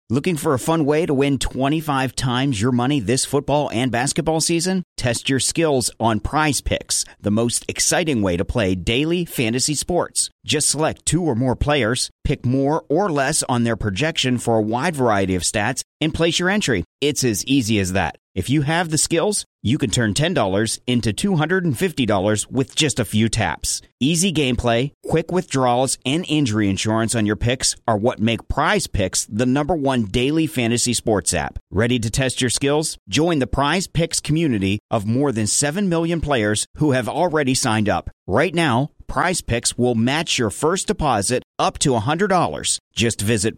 Looking for a fun way to win 25 times your money this football and basketball season? Test your skills on Prize Picks, the most exciting way to play daily fantasy sports. Just select 2 or more players, pick more or less on their projection for a wide variety of stats, and place your entry. It's as easy as that. If you have the skills, you can turn $10 into $250 with just a few taps. Easy gameplay, quick withdrawals, and injury insurance on your picks are what make Prize Picks the #1 daily fantasy sports app. Ready to test your skills? Join the Prize Picks community of more than 7 million players who have already signed up. Right now, Prize Picks will match your first deposit up to $100. Just visit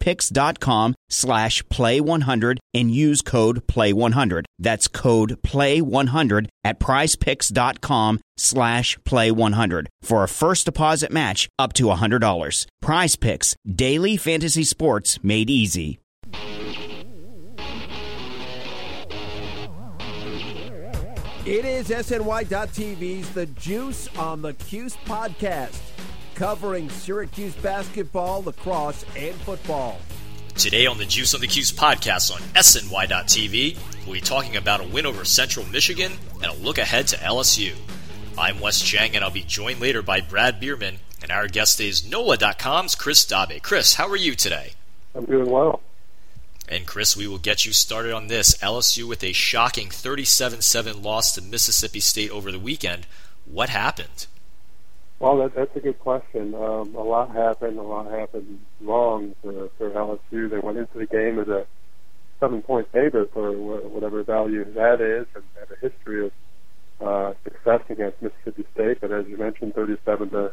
prizepicks.com/play100 and use code PLAY100. That's code PLAY100 at prizepicks.com/play100 for a first deposit match up to $100. Prize Picks, daily fantasy sports made easy. It is SNY.TV's The Juice on the Cuse podcast, covering Syracuse basketball, lacrosse, and football. Today on the Juice on the Cuse podcast on SNY.TV, we'll be talking about a win over Central Michigan and a look ahead to LSU. I'm Wes Chang, and I'll be joined later by Brad Bierman, and our guest is NOLA.com's Chris Dabe. Chris, how are you today? I'm doing well. And Chris, we will get you started on this. LSU with a shocking 37-7 loss to Mississippi State over the weekend. What happened? Well, that's a good question. A lot happened. A lot happened wrong for LSU. They went into the game as a 7-point favorite for whatever value that is, and have a history of success against Mississippi State. But as you mentioned, 37-7,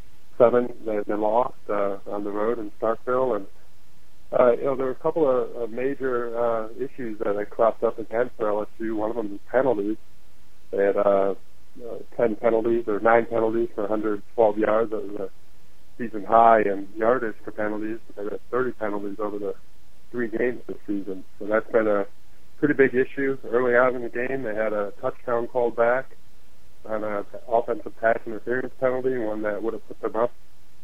they lost on the road in Starkville, and there were a couple of major issues that had cropped up again for LSU. One of them was penalties. They had 10 penalties, or 9 penalties for 112 yards. That was a season high in yardage for penalties. They had 30 penalties over the 3 games this season. So that's been a pretty big issue. Early on in the game, they had a touchdown called back on an offensive pass interference penalty, one that would have put them up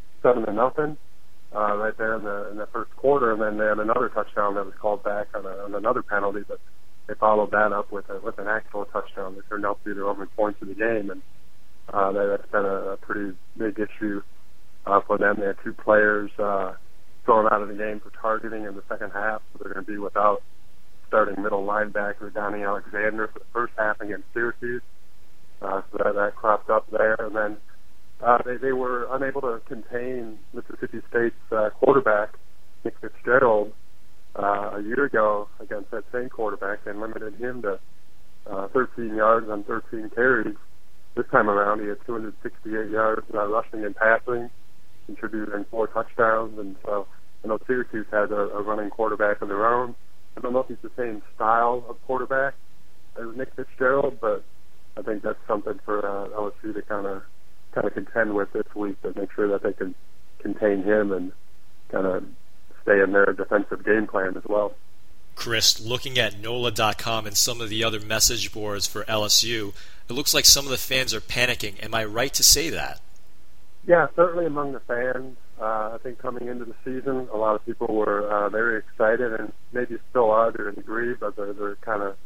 7-0. Right there in the first quarter, and then they had another touchdown that was called back on another penalty, but they followed that up with an actual touchdown that turned out to be the only points of the game, and that's been a pretty big issue for them. They had 2 players thrown out of the game for targeting in the second half, so they're going to be without starting middle linebacker Donnie Alexander for the first half against Syracuse. So that cropped up there, and then they were unable to contain Mississippi State's quarterback, Nick Fitzgerald, a year ago against that same quarterback, and limited him to 13 yards on 13 carries. This time around, he had 268 yards rushing and passing, contributing 4 touchdowns. And so I know Syracuse has a running quarterback of their own. I don't know if he's the same style of quarterback as Nick Fitzgerald, but I think that's something for LSU to kind of contend with this week, to make sure that they can contain him and kind of stay in their defensive game plan as well. Chris, looking at NOLA.com and some of the other message boards for LSU, it looks like some of the fans are panicking. Am I right to say that? Yeah, certainly among the fans. I think coming into the season, a lot of people were very excited, and maybe still are to a degree, but they're kind of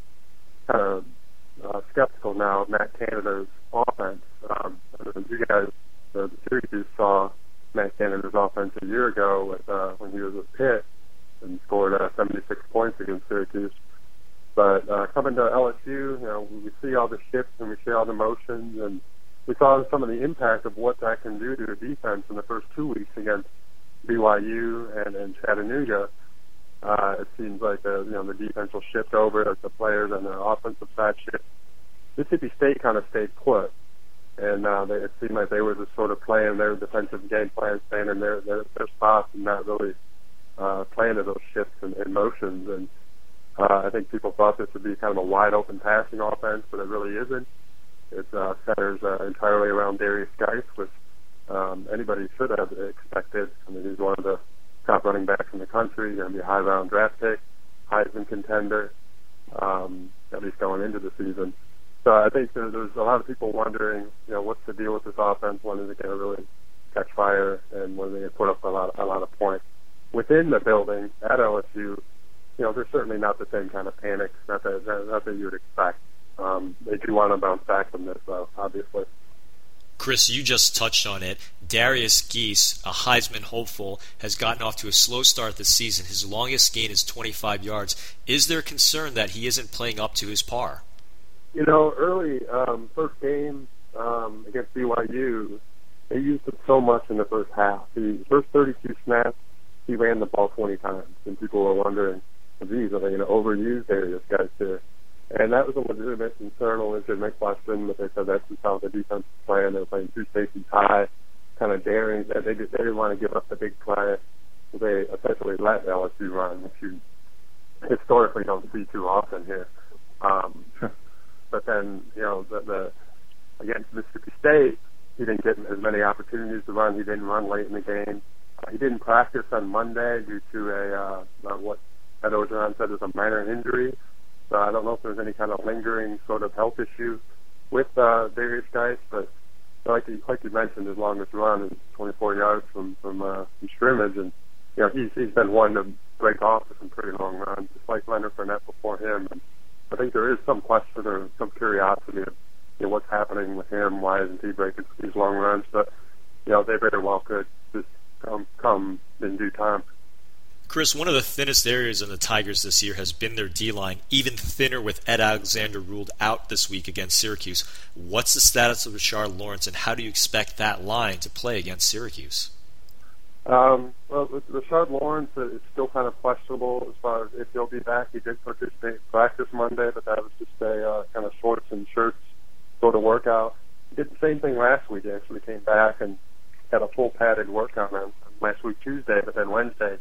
skeptical now of Matt Canada's offense. You guys, the Syracuse saw Matt Canada's offense a year ago when he was with Pitt and scored 76 points against Syracuse. But coming to LSU, we see all the shifts and we see all the motions, and we saw some of the impact of what that can do to the defense in the first 2 weeks against BYU and Chattanooga. It seems like the defense will shift over as the players on the offensive side shift. Mississippi State kind of stayed put, and it seemed like they were just sort of playing their defensive game plan, staying in their spots, and not really playing to those shifts and motions. And I think people thought this would be kind of a wide open passing offense, but it really isn't. It centers entirely around Darius Geis, which anybody should have expected. I mean, he's one of the top running backs in the country, going to be a high-round draft pick, Heisman contender, at least going into the season. So I think there's a lot of people wondering, what's the deal with this offense? When is it going to really catch fire, and when are they going to put up a lot of points? within the building at LSU, there's certainly not the same kind of panic that you would expect. They do want to bounce back from this, though, obviously. Chris, you just touched on it. Darius Geis, a Heisman hopeful, has gotten off to a slow start this season. His longest gain is 25 yards. Is there concern that he isn't playing up to his par? Early, first game against BYU, they used it so much in the first half. The first 32 snaps, he ran the ball 20 times, and people were wondering, geez, are they going to overuse Darius Geis here? And that was a legitimate concern, a legitimate question, but they said that's just how the defense was playing. They were playing two safeties high, kind of daring. They didn't want to give up the big play. They essentially let LSU run, which you historically don't see too often here. But then, against Mississippi State, he didn't get as many opportunities to run. He didn't run late in the game. He didn't practice on Monday due to what Ed Orgeron said is a minor injury. So I don't know if there's any kind of lingering sort of health issue with Darius Geis, but like you mentioned, his longest run is 24 yards from scrimmage, and he's been one to break off with some pretty long runs, just like Leonard Fournette before him. And I think there is some question or some curiosity of what's happening with him. Why isn't he breaking these long runs? But they very well could just come in due time. Chris, one of the thinnest areas in the Tigers this year has been their D-line, even thinner with Ed Alexander ruled out this week against Syracuse. What's the status of Rashard Lawrence, and how do you expect that line to play against Syracuse? Well, Rashard Lawrence is still kind of questionable as far as if he'll be back. He did participate in practice Monday, but that was just a kind of shorts and shirts sort of workout. He did the same thing last week. He actually came back and had a full padded workout on last week Tuesday, but then Wednesday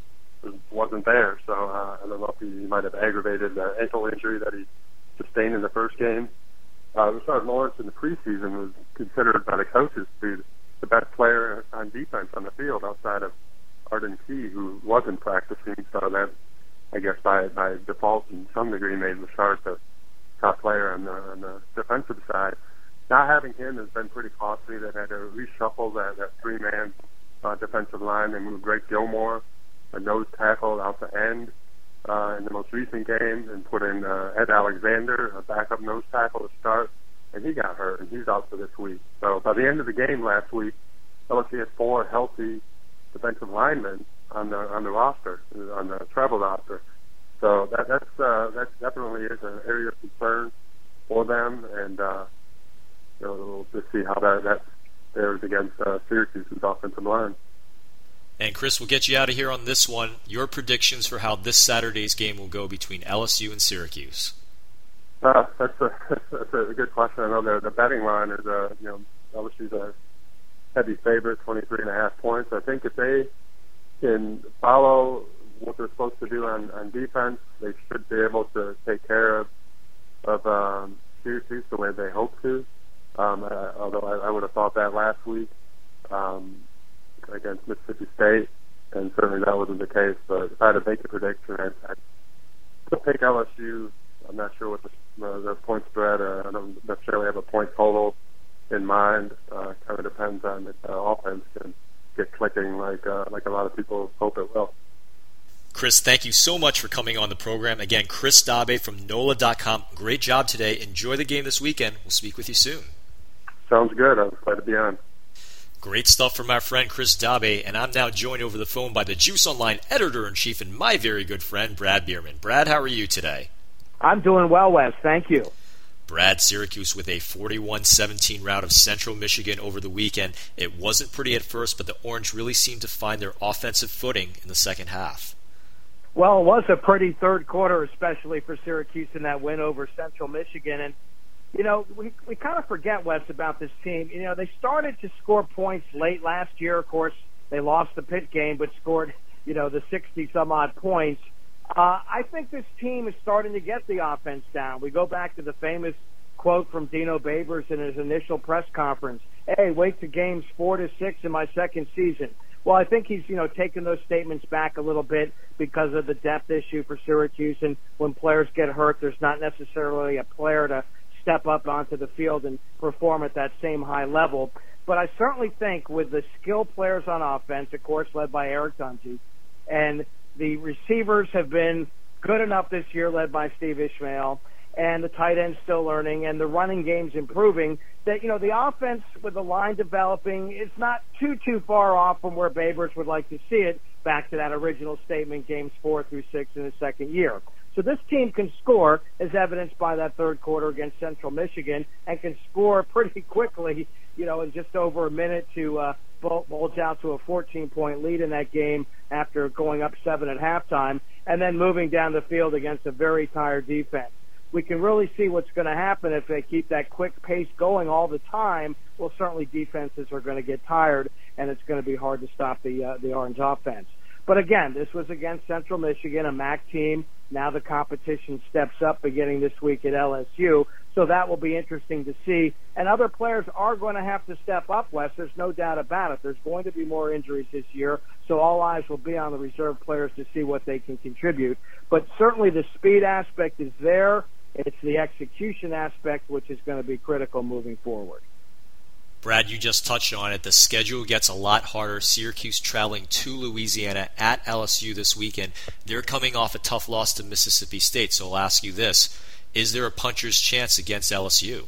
wasn't there, so I don't know if he might have aggravated the ankle injury that he sustained in the first game. Rashard Lawrence in the preseason was considered by the coaches to be the best player on defense on the field outside of Arden Key, who wasn't practicing, so that, I guess, by default in some degree made Rashard the top player on the defensive side. Not having him has been pretty costly. They've had to reshuffle that three-man defensive line. They moved Greg Gilmore, a nose tackle, out the end in the most recent game, and put in Ed Alexander, a backup nose tackle to start, and he got hurt, and he's out for this week. So by the end of the game last week, LSU had 4 healthy defensive linemen on the roster, on the travel roster. So that definitely is an area of concern for them, and we'll just see how that fares against Syracuse's offensive line. And Chris, we'll get you out of here on this one. Your predictions for how this Saturday's game will go between LSU and Syracuse. That's a good question. I know the betting line is LSU's a heavy favorite, 23.5 points. I think if they can follow what they're supposed to do on defense, they should be able to take care of Syracuse the way they hope to. Although I would have thought that last week against Mississippi State, and certainly that wasn't the case. But if I had to make a prediction, I'd take LSU. I'm not sure what the point spread. I don't necessarily have a point total in mind. Kind of depends on if the offense can get clicking like a lot of people hope it will. Chris, thank you so much for coming on the program. Again, Chris Dabe from NOLA.com. Great job today. Enjoy the game this weekend. We'll speak with you soon. Sounds good. I was glad to be on. Great stuff from our friend Chris Dabe, and I'm now joined over the phone by the Juice Online editor-in-chief and my very good friend, Brad Bierman. Brad, how are you today? I'm doing well, Wes. Thank you. Brad, Syracuse with a 41-17 rout of Central Michigan over the weekend. It wasn't pretty at first, but the Orange really seemed to find their offensive footing in the second half. Well, it was a pretty third quarter, especially for Syracuse in that win over Central Michigan. And, we kind of forget, Wes, about this team. They started to score points late last year. Of course, they lost the Pitt game, but scored, the 60-some-odd points. I think this team is starting to get the offense down. We go back to the famous quote from Dino Babers in his initial press conference. Hey, wait to games 4 to 6 in my second season. Well, I think he's, taken those statements back a little bit because of the depth issue for Syracuse. And when players get hurt, there's not necessarily a player to step up onto the field and perform at that same high level. But I certainly think with the skilled players on offense, of course, led by Eric Dungey, And the receivers have been good enough this year, led by Steve Ishmael, and the tight end's still learning, and the running game's improving, that, the offense with the line developing is not too far off from where Babers would like to see it, back to that original statement, games 4 through 6 in his second year. So this team can score, as evidenced by that third quarter against Central Michigan, and can score pretty quickly, in just over a minute to bulge out to a 14-point lead in that game after going up 7 at halftime, and then moving down the field against a very tired defense. We can really see what's going to happen if they keep that quick pace going all the time. Well, certainly defenses are going to get tired, and it's going to be hard to stop the Orange offense. But again, this was against Central Michigan, a MAC team. Now the competition steps up beginning this week at LSU, so that will be interesting to see. And other players are going to have to step up, Wes. There's no doubt about it. There's going to be more injuries this year, so all eyes will be on the reserve players to see what they can contribute. But certainly the speed aspect is there. It's the execution aspect which is going to be critical moving forward. Brad, you just touched on it. The schedule gets a lot harder. Syracuse traveling to Louisiana at LSU this weekend. They're coming off a tough loss to Mississippi State, so I'll ask you this. Is there a puncher's chance against LSU?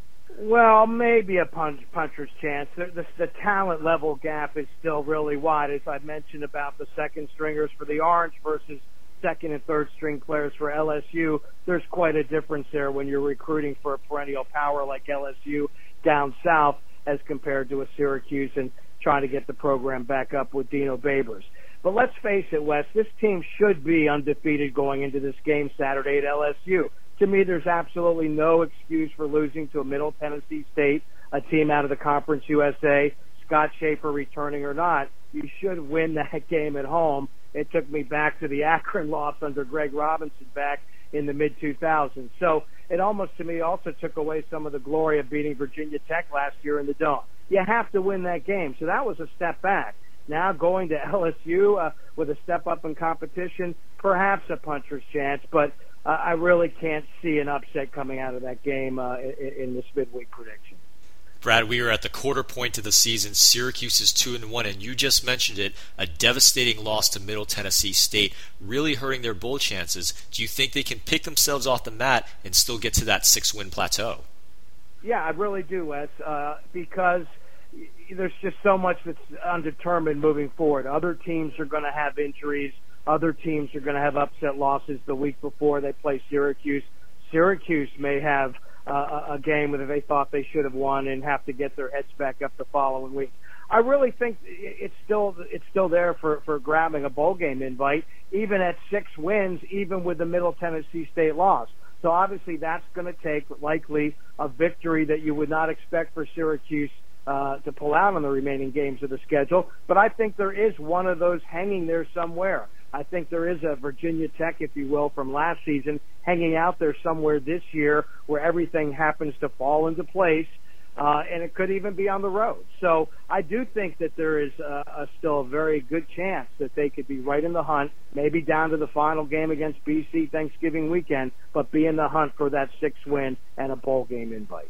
Well, maybe a puncher's chance. The talent level gap is still really wide, as I mentioned about the second stringers for the Orange versus second and third string players for LSU. There's quite a difference there when you're recruiting for a perennial power like LSU down south as compared to a Syracuse and trying to get the program back up with Dino Babers. But let's face it, Wes, this team should be undefeated going into this game Saturday at LSU. To me, there's absolutely no excuse for losing to a Middle Tennessee State, a team out of the Conference USA, Scott Schaefer returning or not. You should win that game at home. It took me back to the Akron loss under Greg Robinson back in the mid-2000s. So it almost, to me, also took away some of the glory of beating Virginia Tech last year in the Dome. You have to win that game. So that was a step back. Now going to LSU with a step up in competition, perhaps a puncher's chance, but I really can't see an upset coming out of that game in this midweek prediction. Brad, we are at the quarter point of the season. Syracuse is 2-1, and you just mentioned it, a devastating loss to Middle Tennessee State, really hurting their bowl chances. Do you think they can pick themselves off the mat and still get to that 6-win plateau? Yeah, I really do, Wes, because there's just so much that's undetermined moving forward. Other teams are going to have injuries. Other teams are going to have upset losses the week before they play Syracuse. Syracuse may have a game that they thought they should have won and have to get their heads back up the following week. I really think it's still there for grabbing a bowl game invite, even at 6 wins, even with the Middle Tennessee State loss. So obviously that's going to take likely a victory that you would not expect for Syracuse to pull out on the remaining games of the schedule. But I think there is one of those hanging there somewhere. I think there is a Virginia Tech, if you will, from last season hanging out there somewhere this year where everything happens to fall into place, and it could even be on the road. So I do think that there is still a very good chance that they could be right in the hunt, maybe down to the final game against BC Thanksgiving weekend, but be in the hunt for that 6th win and a bowl game invite.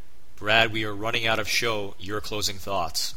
Brad, we are running out of show. Your closing thoughts.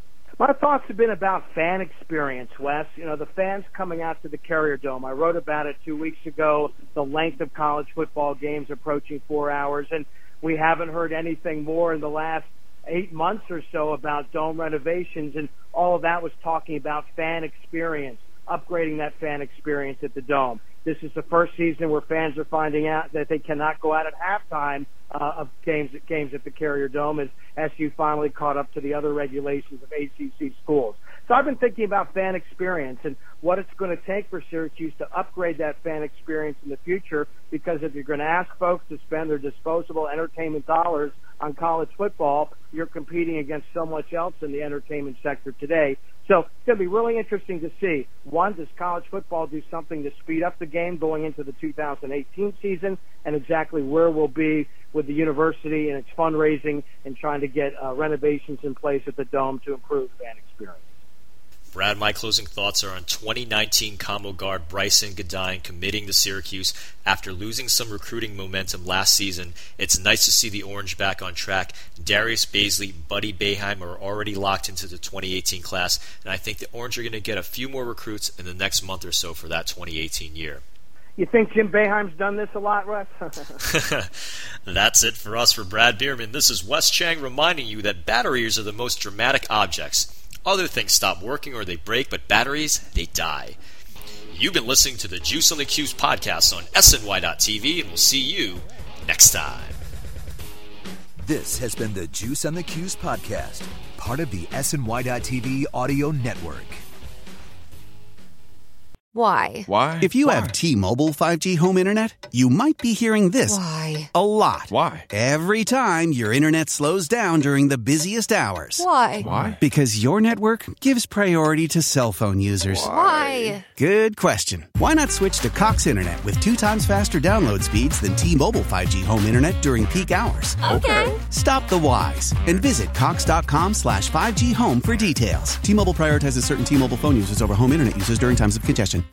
My thoughts have been about fan experience, Wes. The fans coming out to the Carrier Dome. I wrote about it 2 weeks ago, the length of college football games approaching 4 hours, and we haven't heard anything more in the last 8 months or so about dome renovations, and all of that was talking about fan experience, upgrading that fan experience at the Dome. This is the first season where fans are finding out that they cannot go out at halftime of games at the Carrier Dome as SU finally caught up to the other regulations of ACC schools. So I've been thinking about fan experience and what it's going to take for Syracuse to upgrade that fan experience in the future, because if you're going to ask folks to spend their disposable entertainment dollars on college football, you're competing against so much else in the entertainment sector today. So it's going to be really interesting to see. One, does college football do something to speed up the game going into the 2018 season, and exactly where we'll be with the university and its fundraising and trying to get renovations in place at the Dome to improve fan experience. Brad, my closing thoughts are on 2019 combo guard Bryson Godine committing to Syracuse after losing some recruiting momentum last season. It's nice to see the Orange back on track. Darius Baisley, Buddy Boeheim are already locked into the 2018 class, and I think the Orange are going to get a few more recruits in the next month or so for that 2018 year. You think Jim Boeheim's done this a lot, Wes? That's it for us. For Brad Bierman, this is Wes Chang reminding you that batteries are the most dramatic objects. Other things stop working or they break, but batteries, they die. You've been listening to the Juice on the Cuse podcast on SNY.TV, and we'll see you next time. This has been the Juice on the Cuse podcast, part of the SNY.TV audio network. Why? Why? If you have T-Mobile 5G home internet, you might be hearing this Why? a lot. Why? Every time your internet slows down during the busiest hours. Why? Why? Because your network gives priority to cell phone users. Why? Good question. Why not switch to Cox Internet with 2 times faster download speeds than T-Mobile 5G home internet during peak hours? Okay. Stop the whys and visit cox.com/5G home for details. T-Mobile prioritizes certain T-Mobile phone users over home internet users during times of congestion.